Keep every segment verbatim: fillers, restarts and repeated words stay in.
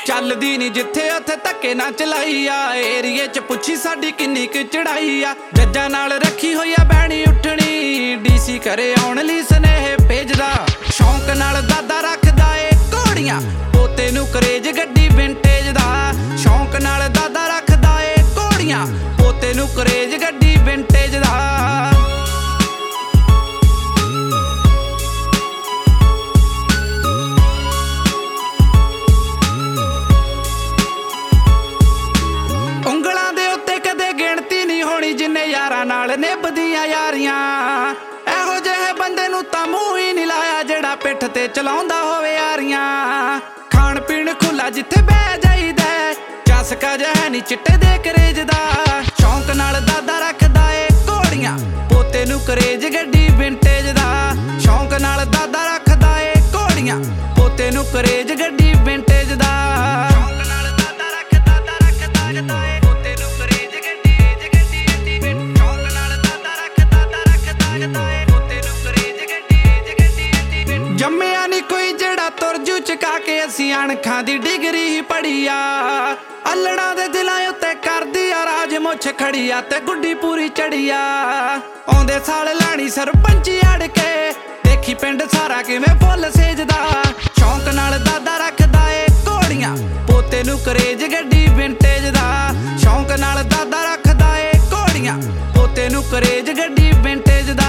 ਚੱਲਦੀ ਨੀ ਜਿੱਥੇ ਉੱਥੇ ਧੱਕੇ ਨਾ ਚਲਾਈ ਆ। ਏਰੀਏ ਚ ਪੁੱਛੀ ਸਾਡੀ ਕਿੰਨੀ ਕੁ ਚੜਾਈ ਆ। ਜੱਜਾਂ ਨਾਲ ਰੱਖੀ ਹੋਈ ਆ ਬਹਿਣੀ ਉੱਠਣੀ, ਡੀਸੀ ਘਰੇ ਆਉਣ ਲਈ ਸੁਨੇਹੇ ਭੇਜਦਾ। ਸ਼ੌਂਕ ਨਾਲ ਦਾਦਾ ਰੱਖਦਾ ਏ ਘੋੜੀਆਂ, ਪੋਤੇ ਨੂੰ ਕਰੇਜ ਗੱਡੀ ਵਿੰਟੇਜ ਦਾ। ਸ਼ੌਂਕ ਨਾਲ ਦਾਦਾ ਰੱਖਦਾ ਏ ਘੋੜੀਆਂ, ਪੋਤੇ ਨੂੰ ਕਰੇਜ ਗੱਡੀ ਵਿੰਟੇਜ ਦਾ। ਉਂਗਲਾਂ ਦੇ ਉੱਤੇ ਕਦੇ ਗਿਣਤੀ ਨਹੀਂ ਹੋਣੀ ਜਿੰਨੇ ਯਾਰਾਂ ਨਾਲ ਨਿਭਦੀਆਂ ਯਾਰੀਆਂ। ਇਹੋ ਜਿਹੇ ਬੰਦੇ ਨੂੰ ਤਾਂ ਮੂੰਹ ਹੀ ਨਹੀਂ ਲਾਇਆ ਜਿਹੜਾ ਪਿੱਠ ਤੇ ਚਲਾਉਂਦਾ ਹੋਵੇ ਯਾਰੀਆਂ। ਖਾਣ ਪੀਣ ਖੁੱਲਾ ਜਿੱਥੇ ਬਹਿ ਜਾਈਦਾ, ਚਸਕਾ ਜਿਹਾ ਨੀ ਚਿੱਟੇ ਦੇ ਕਰੇਜ ਦਾ। ਸ਼ੌਂਕ ਨਾਲ ਦਾਦਾ ਰੱਖਦਾ ਏ ਘੋੜੀਆਂ, ਪੋਤੇ ਨੂੰ ਕਰੇਜ ਗੱਡੀ ਵਿੰਟੇਜ ਦਾ। ਸ਼ੌਂਕ ਨਾਲ ਦਾਦਾ ਰੱਖਦਾ ਏ ਘੋੜੀਆਂ, ਪੋਤੇ ਨੂੰ ਕਰੇਜ ਗੱਡੀ ਵਿੰਟੇਜ ਦਾ। ਜੰਮਿਆ ਨੀ ਕੋਈ ਜਿਹੜਾ ਤੁਰਜੂ ਚਕਾ ਕੇ ਅਸੀਂ ਅਣਖਾਂ ਦੀ ਡਿਗਰੀ ਹੀ ਪੜੀ ਆ। ਅਲੜਾਂ ਦੇ ਦਿਲਾਂ ਉੱਤੇ ਕਰਦੀ ਆ ਰਾਜ ਮੁੱਛ ਖੜੀ ਆ ਤੇ ਗੁੱਡੀ ਪੂਰੀ ਚੜੀ ਆ। ਆਉਂਦੇ ਸਾਲ ਲਾਣੀ ਸਰਪੰਚੀ ਅੜ ਕੇ, ਦੇਖੀ ਪਿੰਡ ਸਾਰਾ ਕਿਵੇਂ ਫੁੱਲ ਸੇਜਦਾ। ਸ਼ੌਂਕ ਨਾਲ ਦਾਦਾ ਰੱਖਦਾ ਏ ਘੋੜੀਆਂ, ਪੋਤੇ ਨੂੰ ਕਰੇਜ ਗੱਡੀ ਵਿੰਟੇਜ ਦਾ। ਸ਼ੌਂਕ ਨਾਲ ਦਾਦਾ ਰੱਖਦਾ ਏ ਘੋੜੀਆਂ, ਪੋਤੇ ਨੂੰ ਕਰੇਜ ਗੱਡੀ ਵਿੰਟੇਜ ਦਾ।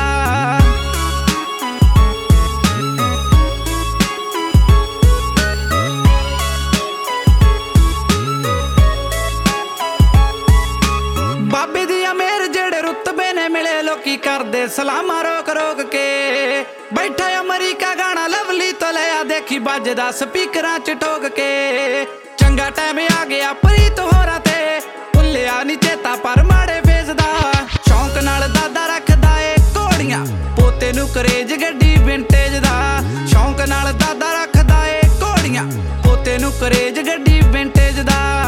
ਬਾਬੇ ਦੀ ਅਮੇਰ ਜਿਹੜੇ ਰੁਤਬੇ ਨੇ ਮਿਲੇ ਲੋਕੀ ਕਰਦੇ ਸਲਾਮਾਂ ਰੋਕ ਰੋਕ ਕੇ। ਬੈਠਾ ਅਮਰੀਕਾ ਗਾਣਾ ਲਵਲੀ ਤੋਂ ਲਿਆ, ਦੇਖੀ ਵੱਜਦਾ ਸਪੀਕਰਾਂ ਚ ਠੋਕ ਕੇ। ਚੰਗਾ ਟਾਈਮ ਆ ਗਿਆ ਪ੍ਰੀਤ ਹੋਰਾਂ ਤੇ, ਭੁੱਲਿਆ ਨੀ ਚੇਤਾ ਪਰ ਮਾੜੇ ਫੇਸ ਦਾ। ਸ਼ੌਂਕ ਨਾਲ ਦਾਦਾ ਰੱਖਦਾ ਏ ਘੋੜੀਆਂ, ਪੋਤੇ ਨੂੰ ਕਰੇਜ ਗੱਡੀ ਵਿੰਟੇਜ ਦਾ। ਸ਼ੌਂਕ ਨਾਲ ਦਾਦਾ ਰੱਖਦਾ ਏ ਘੋੜੀਆਂ, ਪੋਤੇ ਨੂੰ ਕਰੇਜ ਗੱਡੀ ਵਿੰਟੇਜ ਦਾ।